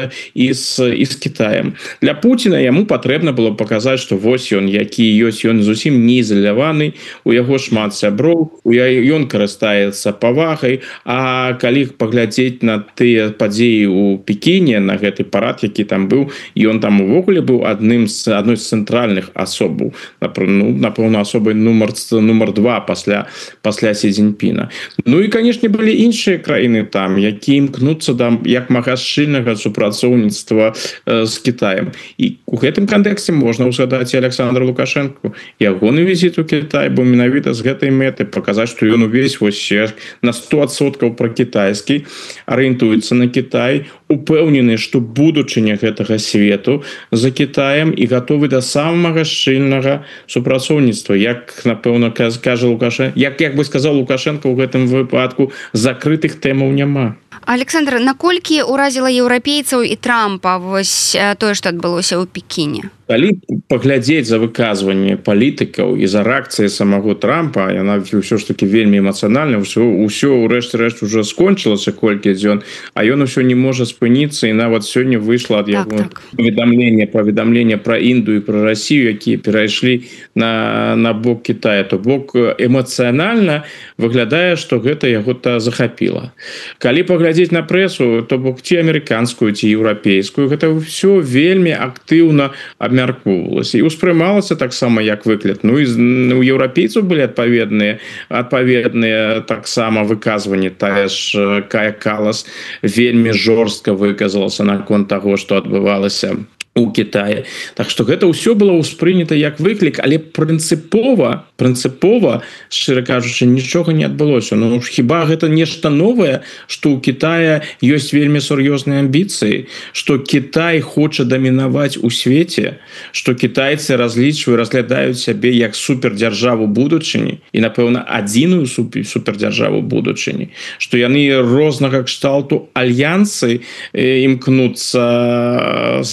і з, і з Кітаем. Для Пуціна яму патрэбна было паказаць, што вось ён, які ёсць, ён зусім не ізаляваны, у яго шмат сяброў, ён карыстаецца павагай, а калі паглядзець на тыя падзеі ў Пекіне, на гэты парад, які там быў, ён там увогуле быў адным з адной з цэнтральных асобаў, ну, напэўна, асобай нумар, нумар два пасля, пасля Сі Цзіньпіна. Ну і, канешне, былі іншыя краіны там, які імкнуцца там як мага шчыльнага супрацоўніцтва э, з Кітаем. І у гэтым кантэксце можна ўзгадаць і Александра Лукашэнку. Ягоны візіт у Кітай быў менавіта з гэтай мэты паказаць, што ён увесь вось на сто адсоткаў пра-кітайскі, арыентуецца на Кітай, упэўнены, што будучыня гэтага свету за Кітаем і гатовы да самага шчыльнага супрацоўніцтва. Як, напэўна, кажа Лукашенко, як, як бы сказаў Лукашенко ў гэтым выпадку, закрытых тэмаў няма. Александр, наколькі ўразіла еўрапейцаў і Трампа вось тое, што адбылося ў Пекіне? Калі паглядзець за выказванне палітыкаў і за рэакцыі самого Трампа, яна ўсё ж таки вельмі эмацыянальна, ўсё, ўсё ў рэшце рэшт уже скончылася колькі дзён, а ён усё не можа спыніцца, і нават сёння выйшла ад яго так, так. паведамлення, паведамлення пра Індыю і пра Расію, якія перайшлі на, на бок Кітая. То бок эмацыянальна выглядае, што гэта яго-то захапіла. Калі паглядзець на прэсу, то бок ці амерыканскую, ці еўрапейскую, гэта ўсё вельмі актыўна абмяркоўвалася і ўспрымалася таксама як выклад. Ну і у еўрапейцаў былі адпаведныя адпаведныя таксама выказванні. Тая ж Кая Калас вельмі жорстка выказалася наконт таго, што адбывалася у Кітаі. Так што гэта ўсё было ўспрынята як выклік, але прынцыпова, прынцыпова, шчыра кажучы, нічога не адбылося. Ну, хіба гэта нешта новае, што ў Кітая ёсць вельмі сур'ёзныя амбіцыі, што Кітай хоча дамінаваць у свеце, што кітайцы разлічваюць, разглядаюць сябе як супердзяржаву будучыні і, напэўна, адзіную супердзяржаву будучыні, што яны рознага кшталту альянсы імкнуцца зрабіць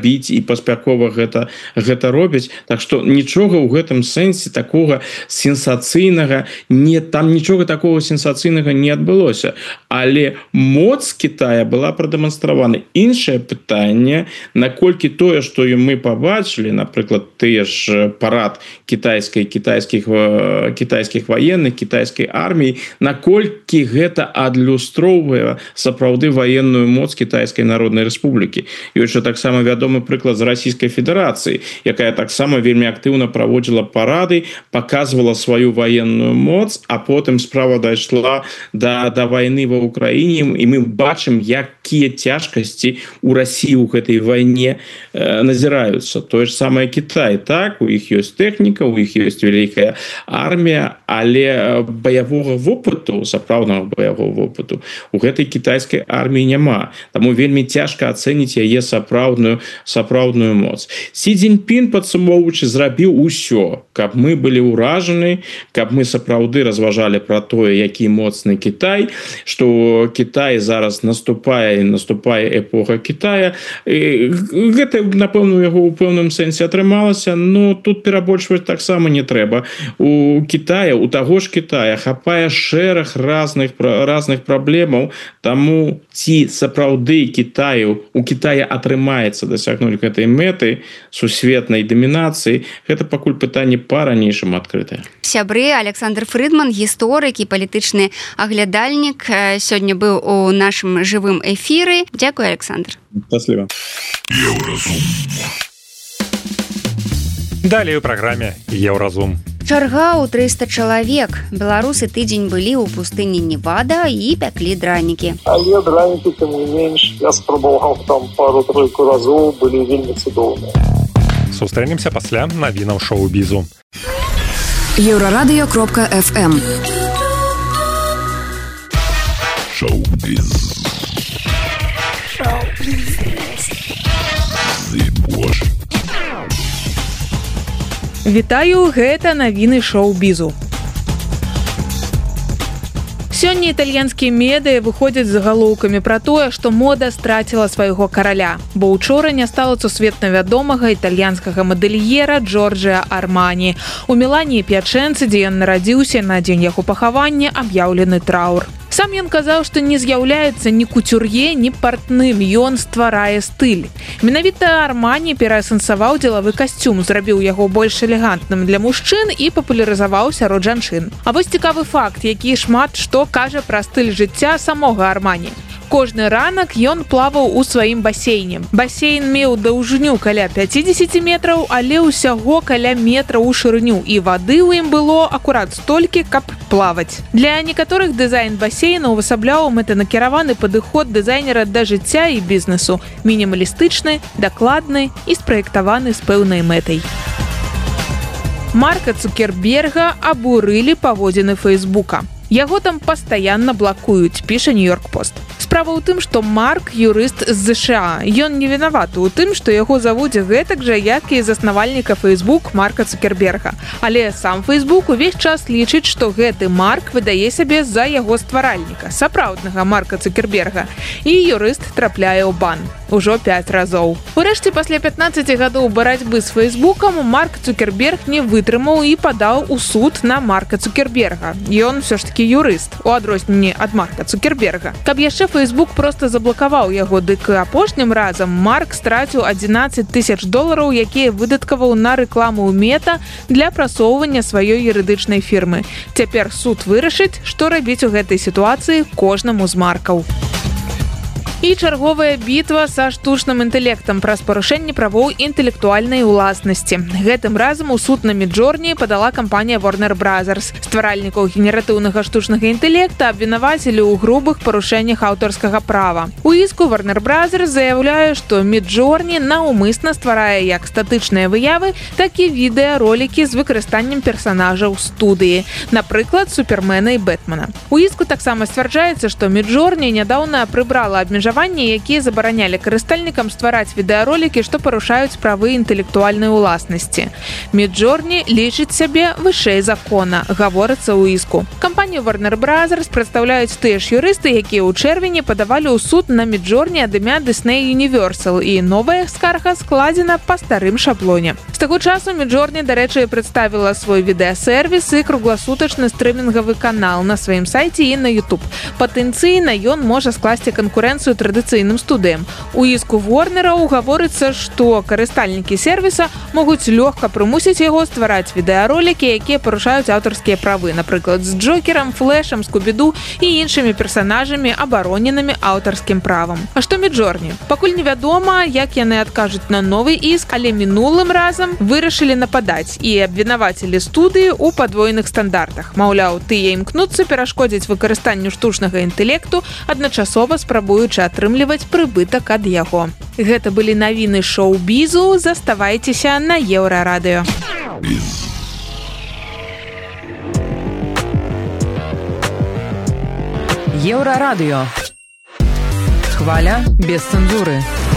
рабіць і паспяхова гэта гэта робяць. Так што нічога ў гэтым сэнсе такога сенсацыйнага не там нічога такого сенсацыйнага не адбылося, але моц Китая была прадэманстравана. Іншае пытанне, наколькі тое, што мы пабачылі, напрыклад, тыя ж парад кітайскай кітайскіх кітайскіх ваенных, кітайскай арміі, наколькі гэта адлюстроўвае сапраўды ваенную моц Кітайскай Народнай Рэспублікі. Ёсць жа таксама вядомы прыклад з Расійскай Федэрацыі, якая таксама вельмі актыўна праводзіла парады, паказвала сваю ваенную моц, а потым справа дайшла да, да вайны ва Ўкраіне, і мы бачым, якія цяжкасці ў Расіі ў гэтай вайне э, назіраюцца. Тое ж самае Кітай, так, у іх ёсць тэхніка, у іх ёсць вялікая армія, але баявога вопыту, сапраўднага баявога вопыту у гэтай кітайскай арміі няма. Таму вельмі цяжка ацэніць яе сапраўдную сапраўдную моц. Сі Цзіньпін, падсумоўваючы, зрабіў усё, каб мы былі ўражаны, каб мы сапраўды разважалі пра тое, які моцны Кітай, што Кітай зараз наступае і наступае эпоха Кітая. І гэта, напэўна, у яго ў пэўным сэнсе атрымалася, но тут перабольшваць таксама не трэба. У Кітая, у таго ж Кітая хапае шэраг разных, разных праблемаў, таму ці сапраўды Кітаю, у Кітая атрымаецца дасягнуць гэтай мэты сусветнай дамінацыі, гэта пакуль пытанне па-ранейшаму адкрытае. Сябры, Александр Фрыдман, гісторык і палітычны аглядальнік, сёння быў у нашым жывым эфіры. Дзякуй, Александр. Спасибо. Далей у праграме Еўразум. Чарга ў трыста чалавек. Беларусы тыдзень былі ў пустыні Невада і пяклі дранікі. Але дранікі, тым не менш, я спрабаваў там пару-тройку разоў, былі вельмі цудоўныя. Сустрэнемся пасля навінаў шоу-бізу. Еўрарадыё кропка эф эм. Шоу-біз. Шоу-біз. Зыбош. Вітаю, гэта навіны шоу-бізу. Сёння італьянскія медыа выходзяць з загалоўкамі пра тое, што мода страціла свайго караля, бо ўчора не стала сусветна вядомага італьянскага мадэльера Джорджа Армані. У Мілані і П'ячэнцы, дзе ён нарадзіўся, на дзень яго пахавання аб'яўлены траур. Сам ён казаў, што не з'яўляецца ні куцюр'е, ні партным, ён стварае стыль. Менавіта Армані пераасэнсаваў дзелавы касцюм, зрабіў яго больш элегантным для мужчын і папулярызаваў сярод жанчын. А вось цікавы факт, які шмат што кажа пра стыль жыцця самога Армані. Кожны ранак ён плаваў у сваім басейне. Басейн меў даўжыню каля пяцідзесят метраў, але ўсяго каля метра ў шырыню, і вады ў ім было акурат столькі, каб плаваць. Для некаторых дызайн басейна ўвасабляў мэтанакіраваны падыход дызайнера да жыцця і бізнесу, мінімалістычны, дакладны і спраектаваны з пэўнай мэтай. Марка Цукерберга абурылі паводзіны Фейсбука. Яго там пастаянна блакуюць, піша Нью-Йорк Пост. Справа ў тым, што Марк юрыст з ЗША. Ён не вінаваты ў тым, што яго завуць гэтак жа, як і заснавальніка Facebook Марка Цукерберга. Але сам Facebook увесь час лічыць, што гэты Марк выдае сябе за яго стваральніка, сапраўднага Марка Цукерберга. І юрыст трапляе ў бан. Ужо пяць разоў. Урэшце, пасля пятнаццаці гадоў барацьбы з Фейсбукам, Марк Цукерберг не вытрымаў і падаў у суд на Марка Цукерберга. Ён ўсё ж такі юрыст, у адрозненні ад Марка Цукерберга. Каб яшчэ Фейсбук проста заблакаваў яго, дык апошнім разам Марк страціў адзінаццаць тысяч долараў, якія выдаткаваў на рэкламу ў Мета для прасоўвання сваёй юрыдычнай фірмы. Цяпер суд вырашыць, што рабіць у гэтай сітуацыі кожнаму з Маркаў. І чарговая бітва са штучным інтэлектам праз парушэнне правоў інтэлектуальнай уласнасці. Гэтым разам у суд на Міджорні падала кампанія Warner Brothers. Стваральнікаў генератыўнага штучнага інтэлекта абвінавацілі ў грубых парушэннях аўтарскага права. У іску Warner Brothers заяўляе, што Міджорні наўмысна стварае як статычныя выявы, так і відэаролікі з выкарыстаннем персанажаў студыі, напрыклад, Супермена і Бэтмена. У іску таксама сцвярджаецца, што Міджорні нядаўна прыбрала абмежаванне абмежаванні, якія забаранялі карыстальнікам ствараць відэаролікі, што парушаюць правы інтэлектуальнай уласнасці. Midjourney лічыць сябе вышэй закона, гаворыцца ў іску. Кампанію Warner Brothers прадстаўляюць тыя ж юрысты, якія ў чэрвені падавалі ў суд на Midjourney ад імя Disney Universal, і новая скарга складзена па старым шаблоне. З таго часу Midjourney, дарэчы, прадставіла свой відэасервіс і кругласутачны стрымінгавы канал на сваім сайце і на YouTube. Патэнцыйна ён можа скласці канкурэнцыю традыцыйным студыям. У іску Warner'аў гаворыцца, што карыстальнікі сервіса могуць лёгка прымусіць яго ствараць відэаролікі, якія парушаюць аўтарскія правы, напрыклад, з Джокерам, Флэшам, Скубіду і іншымі персанажамі, абароненымі аўтарскім правам. А што Midjourney? Пакуль невядома, як яны адкажуць на новы іск, але мінулым разам вырашылі нападаць і абвінавацілі студыі ў падвойных стандартах. Маўляў, тыя імкнуцца перашкодзіць выкарыстанню штучнага інтэлекту, адначасова спрабуючы атрымліваць прыбытак ад яго. Гэта былі навіны шоу-бізу. Заставайцеся на Еўрарадыё. Еўрарадыё. Хваля без цэнзуры.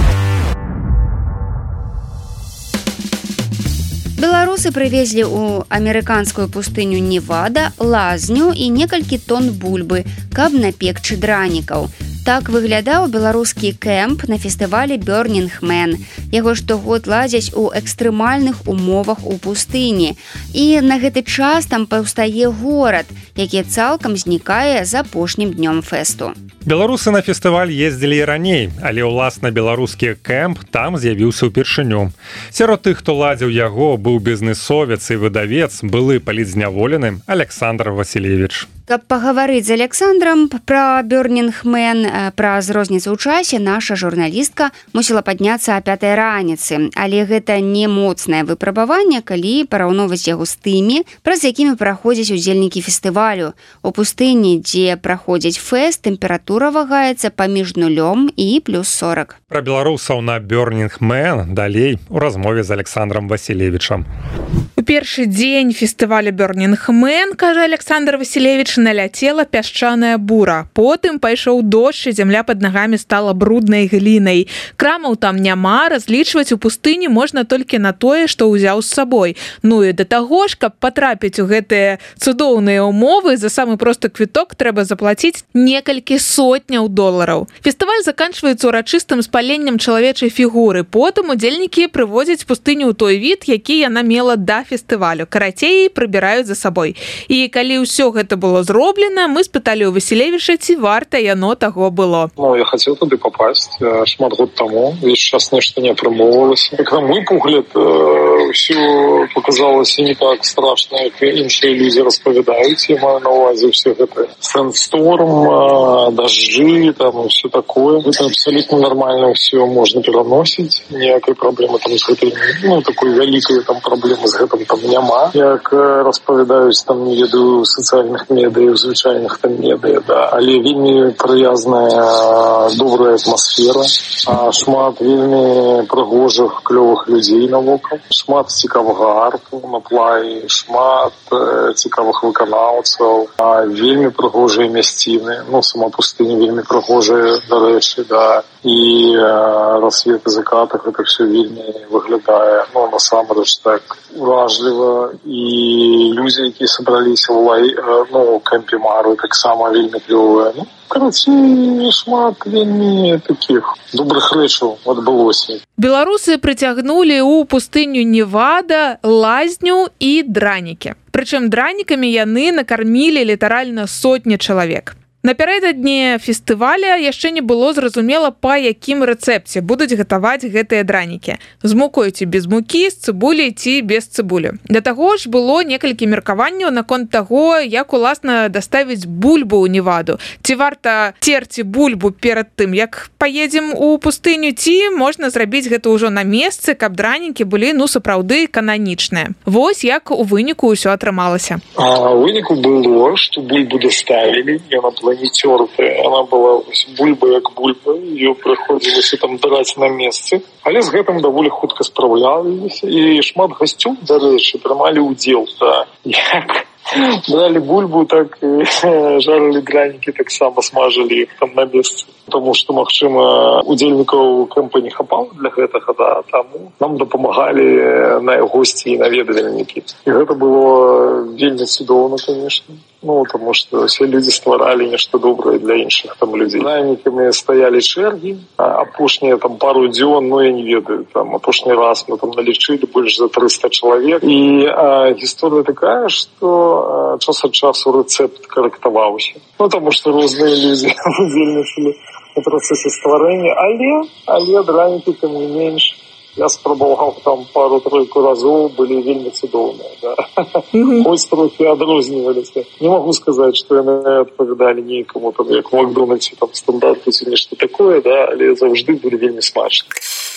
Беларусы прывезлі ў амерыканскую пустыню Невада лазню і некалькі тонн бульбы, каб напекчы дранікаў. Так выглядаў беларускі кэмп на фестывалі Burning Man. Яго штогод ладзяць у экстрэмальных умовах у пустыні. І на гэты час там паўстае горад, які цалкам знікае з апошнім днём фэсту. Беларусы на фестываль ездзілі і раней, але ўласна беларускі кэмп там з'явіўся ўпершыню. Сярод тых, хто ладзіў яго, быў бізнесовец і выдавец, былы палітзняволены Александр Васильевич. Каб пагаварыць з Александром пра Burning Man, праз розніцу ў часе, наша журналістка мусіла падняцца а пятай раніцы. Але гэта не моцнае выпрабаванне, калі параўноўваць яго з тымі, праз якімі праходзяць удзельнікі фестывалю. У пустыні, дзе праходзіць фэст, тэмпература вагаецца паміж нулём і плюс сорок. Пра беларусаў на Burning Man далей у размове з Александром Васильевичам. У першы дзень фестываля Burning Man, кажа Александр Васильевич, наляцела пясчаная бура. Потым пайшоў дождж, і зямля пад нагамі стала бруднай глінай. Крамаў там няма, разлічваць у пустыні можна толькі на тое, што ўзяў з сабой. Ну і да таго ж, каб патрапіць у гэтыя цудоўныя ўмовы, за самы просты квіток трэба заплаціць некалькі сотняў долараў. Фестываль заканчваецца ўрачыстым спаленнем чалавечай фігуры. Потым удзельнікі прывозяць пустыню ў той від, які яна мела да фестывалю. Карацей, прыбіраюць за сабой. І калі ўсё гэта было зроблена, мы спыталі ў Василевича, ці варта яно таго было. Ну, я хотел туды попасть шмат год тому. Весь час нешта не атрымоўвалася. Як на мой погляд, ўсё показалось не так страшно, як іншыя людзі распавядаюць. Я маю на увазе все гэта сэнсторм, дожджи, там все такое. Это абсолютно нормально, все можно пераносіць. Ніякай праблемы там з гэтай, ну, такой вялікай там праблемы з гэтым там няма. Як распавядаюць там, не ведаю, сацыяльных медыя, звычайных там медыя, да. Але вельмі прыязная, добрая атмасфера, шмат вельмі прыгожых, клёвых людзей навокал, шмат цікавага арту на плаі, шмат цікавых выканаўцаў, вельмі прыгожыя мясціны, ну, сама пустыня вельмі прыгожая, дарэчы, да, і рассвет і закат, гэта все вельмі выглядае, ну, насамрэч так уражліва, і людзі, якія сабраліся ў лай, ну, кэмпе Мары, таксама вельмі клёвыя, ну, карацей, шмат вельмі такіх добрых рэчаў адбылося. Беларусы прыцягнулі ў пустыню Невада лазню і дранікі. Прычым дранікамі яны накармілі літаральна сотні чалавек. Напярэдадні фестываля яшчэ не было зразумела, па якім рэцэпце будуць гатаваць гэтыя дранікі. З мукой ці без мукі, з цыбуляй ці без цыбулі. Да таго ж было некалькі меркаванняў наконт таго, як уласна даставіць бульбу ў Неваду. Ці варта церці бульбу перад тым, як паедзем у пустыню, ці можна зрабіць гэта ўжо на месцы, каб дранікі былі, ну, сапраўды кананічныя. Вось як у выніку ўсё атрымалася. А у выніку было, што бульбу даставілі, яна была не тёртая, она была бульба як бульба, ее прыходзілася там драць на месцы, але з гэтым даволі хутка спраўляліся, і шмат гасцёў, дарэчы, прымалі ўдзел, да, як бралі бульбу, так жарылі дранікі, таксама смажылі іх там на месцы. Потому что, магчыма, удзельнікаў кэмпа не хапала для гэтага, да, таму нам дапамагалі на госці і наведвальнікі. І гэта было вельмі цудоўна, конечно. Ну, потому что все люди стваралі нешта добрае для іншых там людзей. Наймікамі стаялі чэргі, а апошнія там пару дзён, ну, я не ведаю, там апошні раз мы там налічылі больш за триста чалавек. І а, гісторыя такая, што а, час ад часу рэцэпт карэктаваўся. Ну, тому что розныя людзі удзельнічалі у працэсе стварэння, але, але дранікі тым не менш. Я спрабаваў там пару-тройку разоў, былі вельмі цудоўныя. Да. Mm-hmm. Хоць трохі адрозніваліся. Не магу сказаць, што яны адпавядалі нейкаму, там, як у Макдональдсе, там, стандарту ці нешта такое, да, але заўжды былі вельмі смачныя.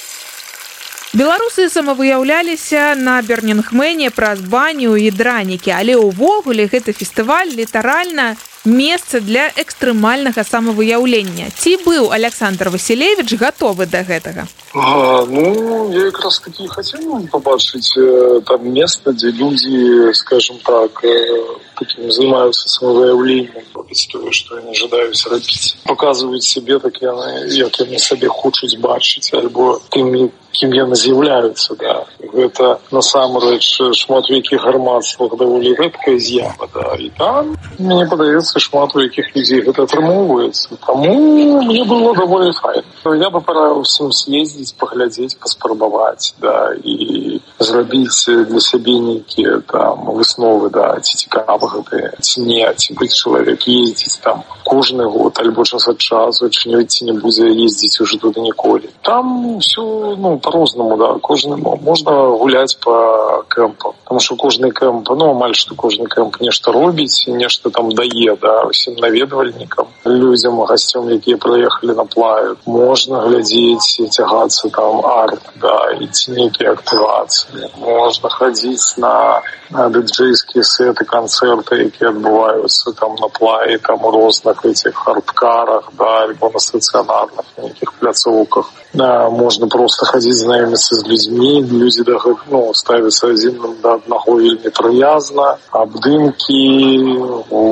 Беларусы самавыяўляліся на Бернінгмене праз баню і дранікі, але ўвогуле гэты фестываль літаральна месца для экстрэмальнага самавыяўлення. Ці быў Александр Васілевіч гатовы да гэтага? А, ну, я якраз такі хацеў пабачыць там место, дзе людзі, скажем так, таким занимаются самовыявлением, тое, што яны жадаюць рабіць. Паказваюць сябе так, як яны сабе хочуць бачыць, альбо тымі, кім яны з'яўляюцца, да. Гэта насамрэч шмат у якіх грамадствах даволі рэдкая з'ява, да. І там, мне падаецца, шмат у якіх людзей гэта атрымоўваецца. Таму мне было даволі файна. Я бы параіў усім з'ездзіць, паглядзець, паспрабаваць, да, і зрабіць для сябе нейкія там высновы, да, ці цікава гэта, ці не, ці быць чалавек ездзіць там кожны год, альбо час ад часу, ці не, ці не будзе ездзіць уже туды ніколі. Там ўсё, ну, по-рознаму, да, кожнаму. Можна гуляць па кэмпам, потому что кожны кэмп, ну, амаль што кожны кэмп нешта робіць, нешта там дае, да, усім наведвальнікам, людзям, гасцём, якія прыехалі на плаю. Можна глядзець і цягацца там арт, да, і ці нейкія актывацыі. Можна хадзіць на, на дыджэйскія сеты, канцэрты, якія адбываюцца там на плаі, там у розных этих хардкарах, да, альбо на стацыянарных нейкіх пляцоўках. Да, можна просто хадзіць, знаёміцца з людзьмі, людзі да, ну, ставяцца адзін да аднаго вельмі прыязна, абдымкі,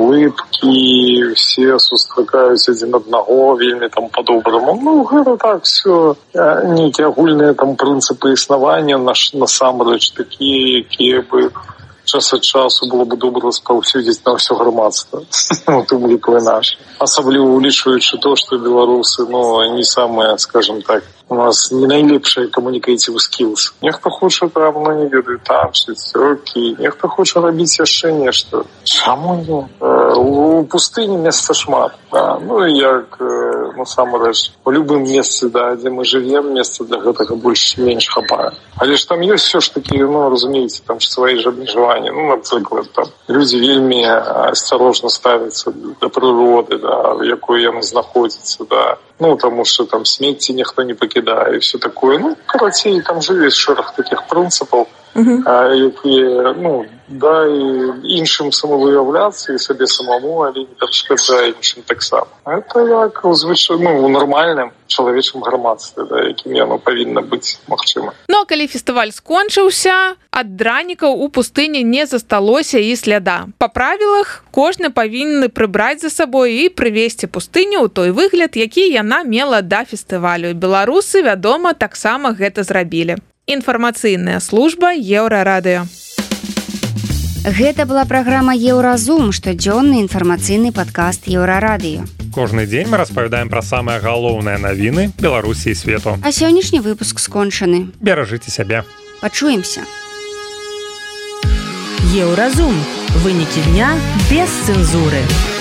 улыбкі, все сустракаюць адзін аднаго вельмі там па-добраму. Ну, гэта так все нейкія агульныя там прынцыпы існавання насамрэч такія, якія бы час ад часу было бы добра спаўсюдзіць на ўсё грамадства. Ну, тым лікавы наш. Асабліва улічваючы то, што беларусы, ну, не самыя, скажем так, у нас не найлепшыя communicative skills. Нехта хоча там, ну, не ведаю, танчыць, окей. Нехта хоча рабіць яшчэ нешта. Чаму не? У пустыні месца шмат. Да? Ну, і як, насамрэч, у любым месцы, да, дзе мы жывем, месца для гэтага больш-менш хапае. Але ж там ёсць все ж такі, ну, разумееце, там ж свае ж абмежаванні. Ну, напрыклад, там людзі вельмі асцярожна ставяцца да прыроды, да, в якой яны знаходзяцца, да. Ну, таму што там смецці ніхто не пакідае і все такое. Ну, карацей, там жыве шэраг такіх прынцыпаў, uh-huh. а, якія, ну, да, і іншым самавыяўляцца і сабе самому, але не перашкаджае іншым таксама. Это як у звычай, ну, у нармальным чалавечым грамадстве, да, якім яно павінна быць магчыма. Ну, а калі фестываль скончыўся, ад дранікаў у пустыні не засталося і сляда. Па правілах, кожны павінны прыбраць за сабой і прывесці пустыню ў той выгляд, які яна мела да фестывалю. Беларусы, вядома, таксама гэта зрабілі. Інфармацыйная служба Еўрарадыё. Гэта была праграма Еўразум, штодзённы інфармацыйны падкаст Еўрарадыё. Кожны дзень мы распавядаем пра самыя галоўныя навіны Беларусі і свету. А сённяшні выпуск скончаны. Беражыце сябе. Пачуемся. Еўразум. Вынікі дня без цэнзуры.